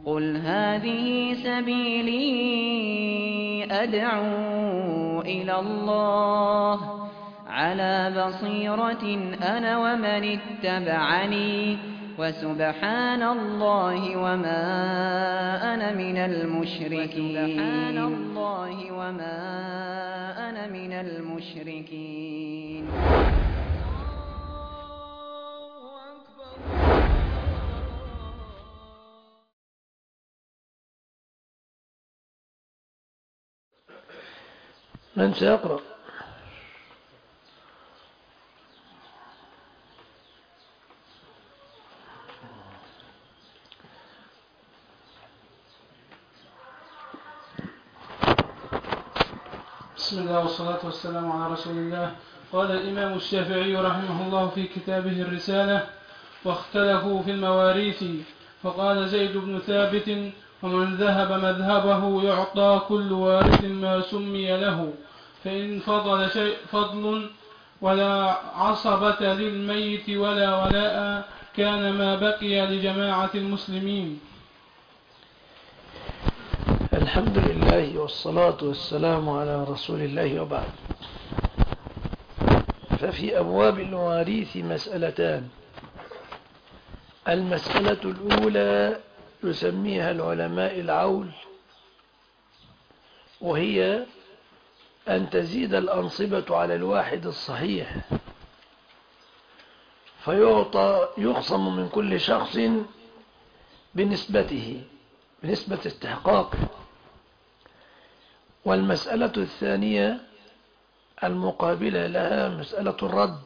قُلْ هَٰذِهِ سَبِيلِي أَدْعُو إِلَى اللَّهِ عَلَىٰ بَصِيرَةٍ أَنَا وَمَنِ اتَّبَعَنِي ۖ وَسُبْحَانَ اللَّهِ وَمَا أَنَا مِنَ الْمُشْرِكِينَ. من سيقرأ؟ بسم الله والصلاة والسلام على رسول الله. قال الإمام الشافعي رحمه الله في كتابه الرسالة: واختلفوا في المواريث، فقال زيد بن ثابت: ومن ذهب مذهبه يعطى كل وارث ما سمي له، فإن فضل فضل ولا عصبة للميت ولا ولاء كان ما بقي لجماعة المسلمين. الحمد لله والصلاة والسلام على رسول الله، وبعد. ففي أبواب المواريث مسألتان. المسألة الأولى يسميها العلماء العول، وهي أن تزيد الأنصبة على الواحد الصحيح، يخصم من كل شخص بنسبته، بنسبة استحقاقه. والمسألة الثانية المقابلة لها مسألة الرد،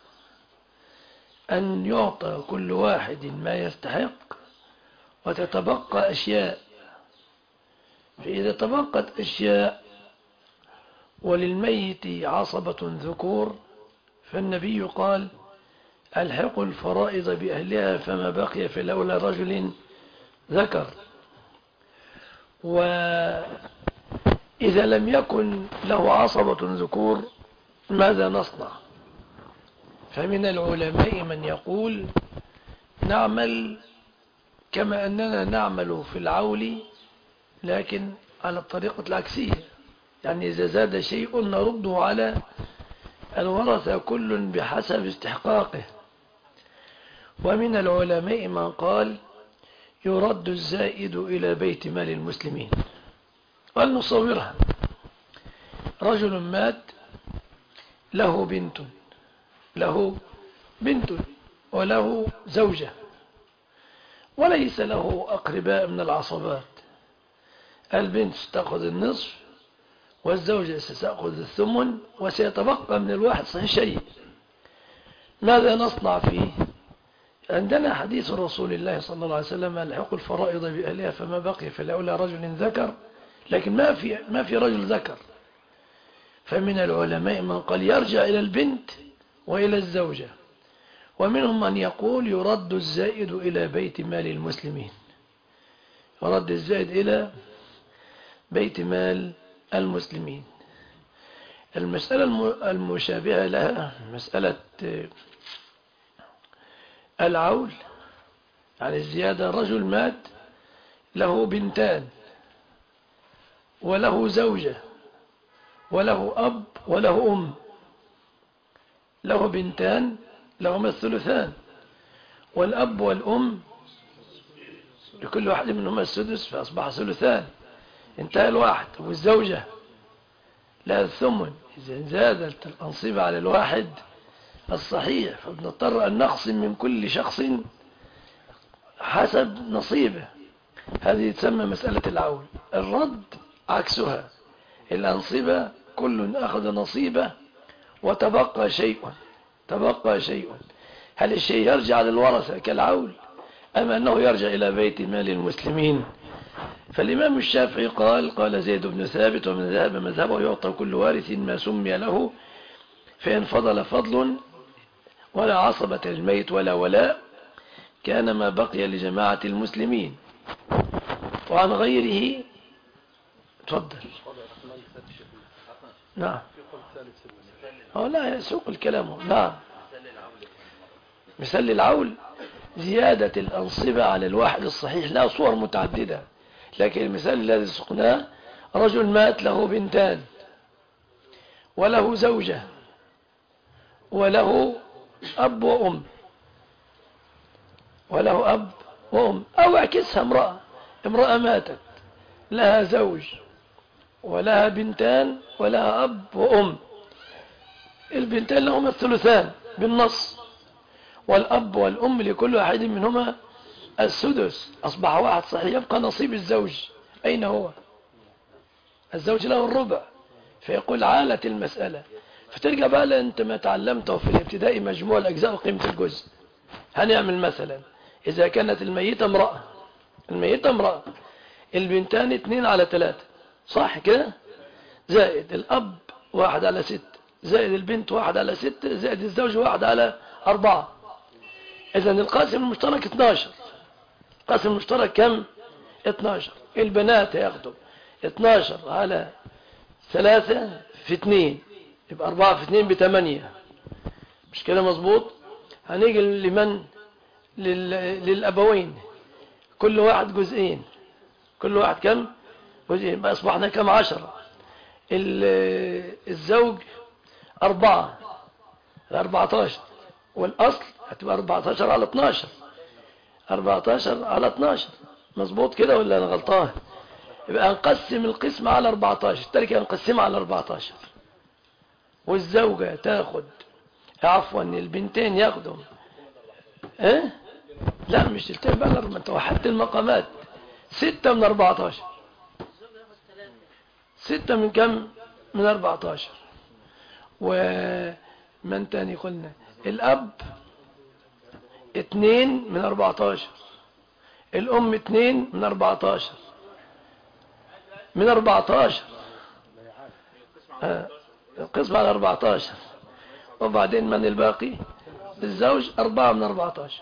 أن يعطى كل واحد ما يستحق وتتبقى أشياء. فإذا تبقت أشياء وللميت عصبة ذكور، فالنبي قال: ألحقوا الفرائض بأهلها فما بقي في الأولى رجل ذكر. وإذا لم يكن له عصبة ذكور ماذا نصنع؟ فمن العلماء من يقول: نعمل كما أننا نعمل في العول، لكن على الطريقة العكسية، يعني إذا زاد شيء نرده على الورثة كل بحسب استحقاقه. ومن العلماء من قال: يرد الزائد إلى بيت مال المسلمين. قال: نصورها: رجل مات له بنت وله زوجة، وليس له أقرباء من العصبات. البنت ستأخذ النصف والزوجة ستأخذ الثمن، وسيتبقى من الواحد صحيح شيء. ماذا نصنع فيه؟ عندنا حديث رسول الله صلى الله عليه وسلم: ألحقوا الفرائض بأهلها فما بقي فلأولى رجل ذكر، لكن ما في رجل ذكر. فمن العلماء من قال يرجع إلى البنت وإلى الزوجة، ومنهم من يقول يرد الزائد إلى بيت مال المسلمين، يرد الزائد إلى بيت مال المسلمين. المسألة المشابهة لها مسألة العول، يعني الزيادة. رجل مات له بنتان وله زوجة وله أب وله أم، له بنتان لهما الثلثان، والأب والأم لكل واحد منهما السدس، فأصبح ثلثان، انتهى الواحد. والزوجة لها الثمن. إذا زادت الأنصبة على الواحد الصحيح فبنضطر أن نقسم من كل شخص حسب نصيبه. هذه تسمى مسألة العول. الرد عكسها: الأنصبة كل أخذ نصيبه وتبقى شيء. هل الشيء يرجع للورثة كالعول، أم أنه يرجع إلى بيت مال المسلمين؟ فالإمام الشافعي قال زيد بن ثابت: ومن ذهب مذهبه يعطى كل وارث ما سمي له، فإن فضل فضل ولا عصبة للميت ولا ولاء كان ما بقي لجماعة المسلمين. وعن غيره تفضل. نعم. لا يسوق الكلام. نعم. مثل العول زيادة الأنصبة على الواحد الصحيح لا صور متعددة، لكن المثال الذي سقناه رجل مات له بنتان وله زوجة وله أب وأم، وله أب وأم، أو اعكسها امرأة ماتت لها زوج ولها بنتان ولها أب وأم، البنتان لهم الثلثان بالنص، والأب والأم لكل واحد منهما السدس، أصبح واحد صحيح. يبقى نصيب الزوج أين هو؟ الزوج له الربع، فيقول عالة المسألة. فترجع بقى أنت ما تعلمته في الابتدائي مجموع الأجزاء وقيمة الجزء. هنعمل مثلا إذا كانت الميتة امرأة، البنتان 2/3 صح كده، زائد الأب 1/6 زائد البنت 1/6 زائد الزوج 1/4. إذن القاسم المشترك 12. القاسم المشترك كم؟ 12. البنات ياخدوا 12/3 في 2، يبقى 4 في 2 ب8. مش كده مظبوط؟ هنيجي لمن؟ للأبوين، كل واحد جزئين، كل واحد كم؟ جزئين، بقى أصبحنا كم؟ 10. الزوج 4 14، والأصل هتبقى 14/12، 14/12 مظبوط كده ولا أنا غلطان؟ يبقى نقسم القسم على 14، التركة نقسمها على 14، والزوجة تاخد عفوا البنتين ياخدوا لا مش تلتين بقى، ما انت وحدت المقامات. 6 من 14، 6 من كم؟ من 14. ومن تاني قلنا؟ الأب 2 من 14، الأم 2 من 14 من 14 القسم على 14. وبعدين من الباقي؟ الزوج 4 من 14،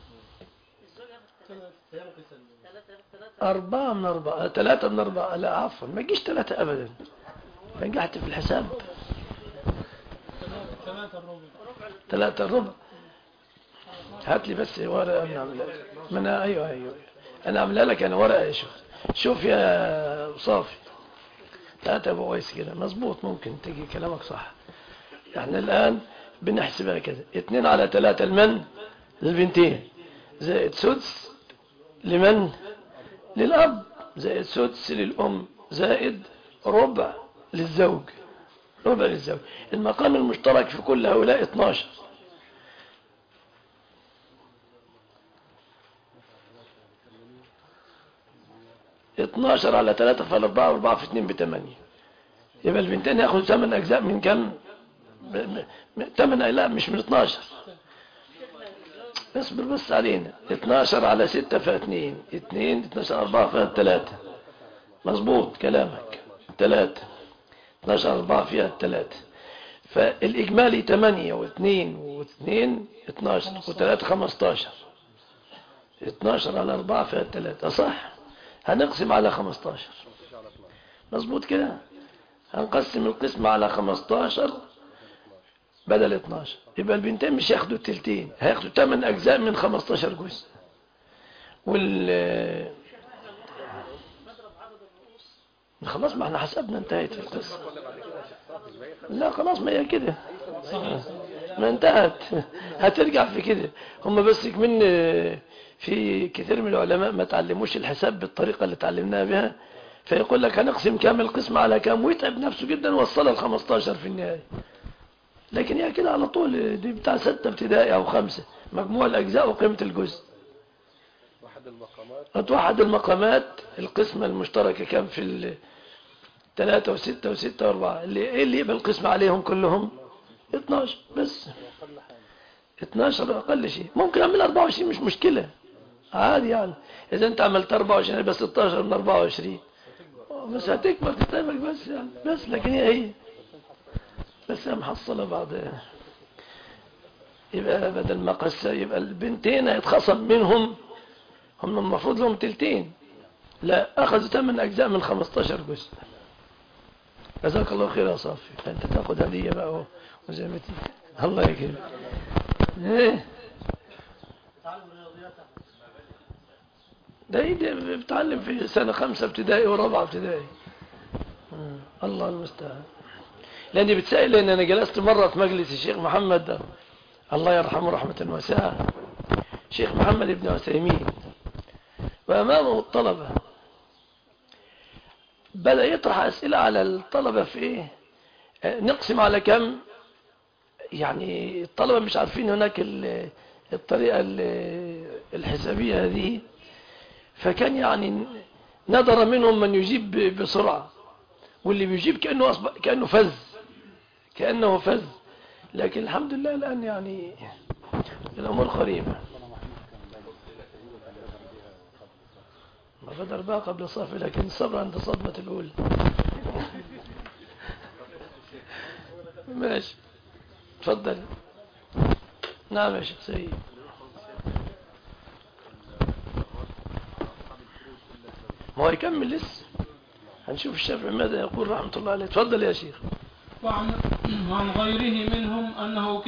4 من 4، 3 من 4. لا عفوا ما يجيش 3 أبدا، نجحت في الحساب. 3/4. هات لي بس ورقة أنا أعملها لك. أنا أيوه أنا أعملها لك أنا ورقة يا شوف يا صافي. 3 أبو ويس كده مظبوط، ممكن تجي كلامك صح. احنا الآن بنحسبها كده 2/3 لمن؟ للبنتين، زائد سدس لمن؟ للأب، زائد سدس للأم، زائد ربع للزوج، ربع للزوج. المقام المشترك في كل هؤلاء 12. 12/3 في 4 و4 في 2 ب8. يبقى البنتين ياخذوا 8 أجزاء من كم؟ 8. لا مش من 12. اصبر بس علينا. 12/6 في 2 12/4 في 3. مظبوط كلامك 3. 12/4 فيها 3. فالإجمالي 8 و2 12 و3 15. 12/4 فيها 3 صح. هنقسم على 15 مظبوط كده. هنقسم القسم على 15 بدل 12. يبقى البنتين مش ياخدوا التلتين، هياخدوا 8 أجزاء من 15 جزء. خلاص ما احنا حسبنا انتهت القصة. لا خلاص ما هي كده ما انتهت. هترجع في كده. هم بس من في كثير من العلماء ما تعلموش الحساب بالطريقة اللي تعلمناها بها، فيقول لك هنقسم كام القسم على كام، ويتعب نفسه جدا ووصلها ل 15 في النهاية. لكن هي كده على طول، دي بتاع 6 ابتدائي أو 5، مجموع الأجزاء وقيمة الجزء. توحد المقامات. القسمة المشتركة كام في 3 و6 و6 و4؟ اللي يبقى القسم عليهم كلهم 12 بس. 12 أقل شيء. ممكن أعمل 24 مش مشكلة عادي يعني. إذا أنت عملت 24 يبقى 16 من 24 بس هتكبر تتابك بس يعني. بس لكن هي بس محصلة بعد. يبقى بدل ما قسى يبقى البنتين هيتخصم منهم، هم المفروض لهم تلتين، لا أخذوا 8 أجزاء من 15 جزء. جزاك الله خير يا صافي. فأنت تأخذ هدية بقى وزي ما تيجي. الله يكرمك. ده بتعلم في سنة 5 ابتدائي ورابعة ابتدائي. الله المستعان. لأني بتسأل، لأن أنا جلست مرة في مجلس الشيخ محمد الله يرحمه رحمة واسعة، شيخ محمد بن عثيمين، وأمامه الطلبة، بدأ يطرح أسئلة على الطلبة في إيه، نقسم على كم، يعني الطلبة مش عارفين هناك الطريقة الحسابية هذه، فكان يعني ندر منهم من يجيب بسرعة، واللي بيجيب كأنه فز. لكن الحمد لله الآن يعني الأمور قريبة. ما بدر بقى قبل الصف، لكن الصبر عند الصدمة الأولى. ماشي، تفضل. نعم يا شيخ سيد. ما هو يكمل لسه، هنشوف الشافعي ماذا يقول رحمة الله عليه. تفضل يا شيخ. وعن غيره منهم أنه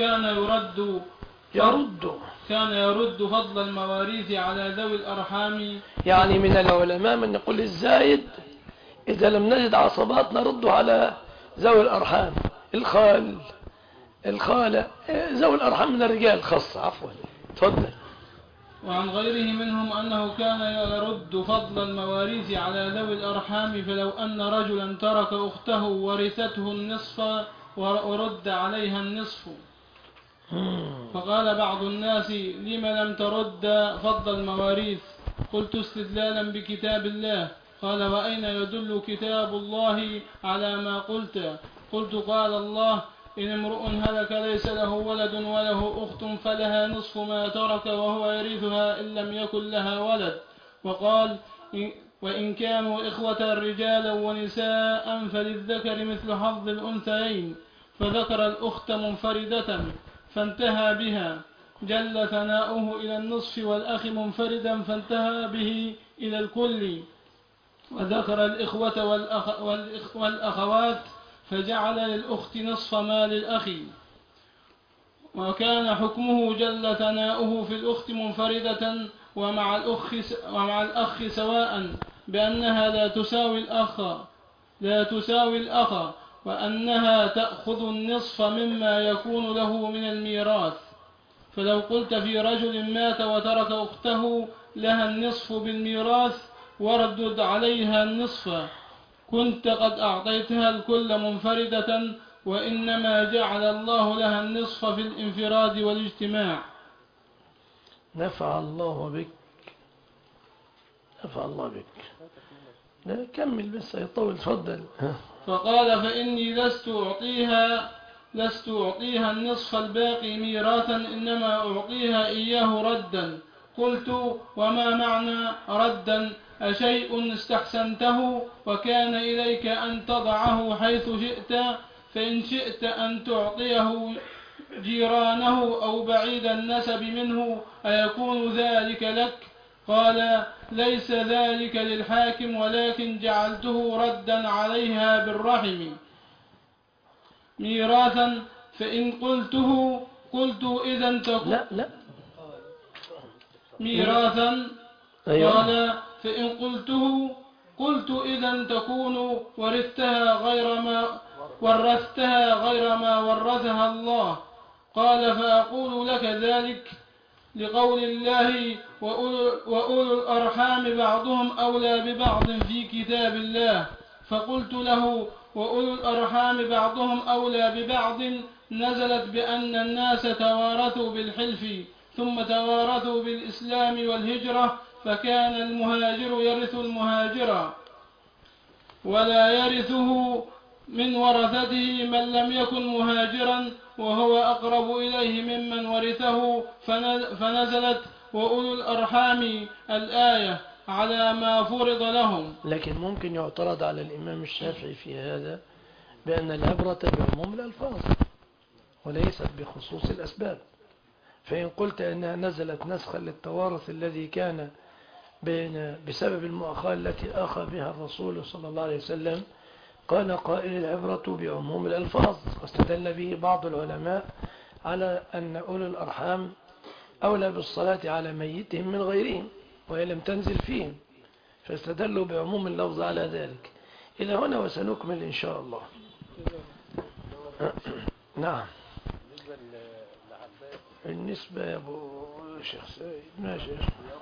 كان يرد فضل المواريث على ذوي الأرحام. يعني من العلماء من يقول الزايد إذا لم نجد عصبات نرده على ذوي الأرحام، الخالة، ذوي الأرحام من الرجال خاصة. عفوا، تفضل. وعن غيره منهم أنه كان يرد فضل المواريث على ذوي الأرحام، فلو أن رجلا ترك أخته ورثته النصف ورد عليها النصف. فقال بعض الناس: لم لم ترد فضل المواريث؟ قلت: استدلالا بكتاب الله. قال: وأين يدل كتاب الله على ما قلت؟ قلت: قال الله: إن امرؤ هلك ليس له ولد وله أخت فلها نصف ما ترك وهو يرثها إن لم يكن لها ولد. وقال: وإن كانوا إخوة رجالا ونساء فللذكر مثل حظ الأنثيين. فذكر الأخت منفردة فانتهى بها جل ثناؤه إلى النصف، والأخ منفردا فانتهى به إلى الكل. وذكر الإخوة والأخوات فجعل للأخت نصف ما للأخ. وكان حكمه جل ثناؤه في الأخت منفردة ومع الأخ سواء، بأنها لا تساوي الأخ، وأنها تأخذ النصف مما يكون له من الميراث. فلو قلت في رجل مات وترك أخته لها النصف بالميراث وردد عليها النصف، كنت قد أعطيتها الكل منفردة، وإنما جعل الله لها النصف في الانفراد والاجتماع. نفع الله بك. لا كمل بس يطول. تفضل. فقال: فإني لست أعطيها النصف الباقي ميراثا، إنما أعطيها إياه ردا. قلت: وما معنى ردا؟ أشيء استحسنته وكان إليك أن تضعه حيث شئت، فإن شئت أن تعطيه جيرانه أو بعيد النسب منه أيكون ذلك لك؟ قال: ليس ذلك للحاكم، ولكن جعلته ردا عليها بالرحم ميراثا. فإن قلت إذا تكون لا ميراثا. أيوة. قال: فإن قلت إذا تكون ورثتها غير ما ورثها الله. قال: فأقول لك ذلك لقول الله: وأولو الأرحام بعضهم أولى ببعض في كتاب الله. فقلت له: وأولو الأرحام بعضهم أولى ببعض نزلت بأن الناس توارثوا بالحلف، ثم توارثوا بالإسلام والهجرة، فكان المهاجر يرث المهاجر ولا يرثه من ورثته من لم يكن مهاجرا، وهو أقرب إليه ممن ورثه. فنزلت وأولو الأرحام الآية على ما فرض لهم. لكن ممكن يعترض على الإمام الشافعي في هذا بأن العبرة بعموم الألفاظ وليست بخصوص الأسباب. فإن قلت أنها نزلت نسخا للتوارث الذي كان بسبب المؤاخاة التي آخى بها الرسول صلى الله عليه وسلم، قال قائل: العبرة بعموم الألفاظ. واستدل به بعض العلماء على أن أولو الأرحام أولى بالصلاة على ميتهم من غيرهم، وهي لم تنزل فيهم، فاستدلوا بعموم اللفظ على ذلك. إلى هنا وسنكمل إن شاء الله. نعم. بالنسبة يا أبو شيخ سيد ماشي.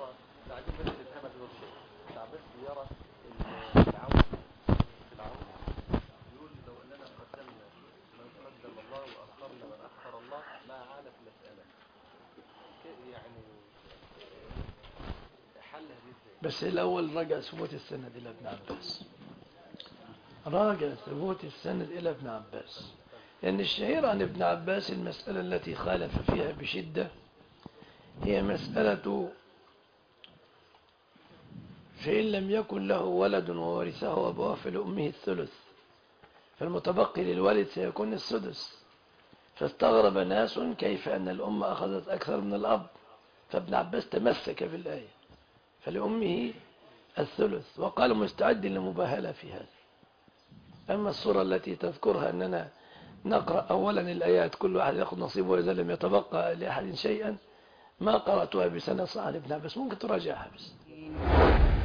بس الأول رجع ثبوت السند إلى ابن عباس، راجع ثبوت السند إلى ابن عباس، لأن الشهير عن ابن عباس المسألة التي خالف فيها بشدة هي مسألة فإن لم يكن له ولد وورثه أبواه فلأمه الثلث، فالمتبقي للولد سيكون السدس. فاستغرب ناس كيف أن الأم أخذت أكثر من الأب، فابن عباس تمسك بالآية فلأمه الثلث، وقال مستعد للمباهلة في هذا. أما الصورة التي تذكرها أننا نقرأ أولا الآيات كل واحد يأخذ نصيبه وإذا لم يتبقى لأحد شيئا، ما قرأتها بسنة صحيح ابن عباس، ممكن تراجعها بس.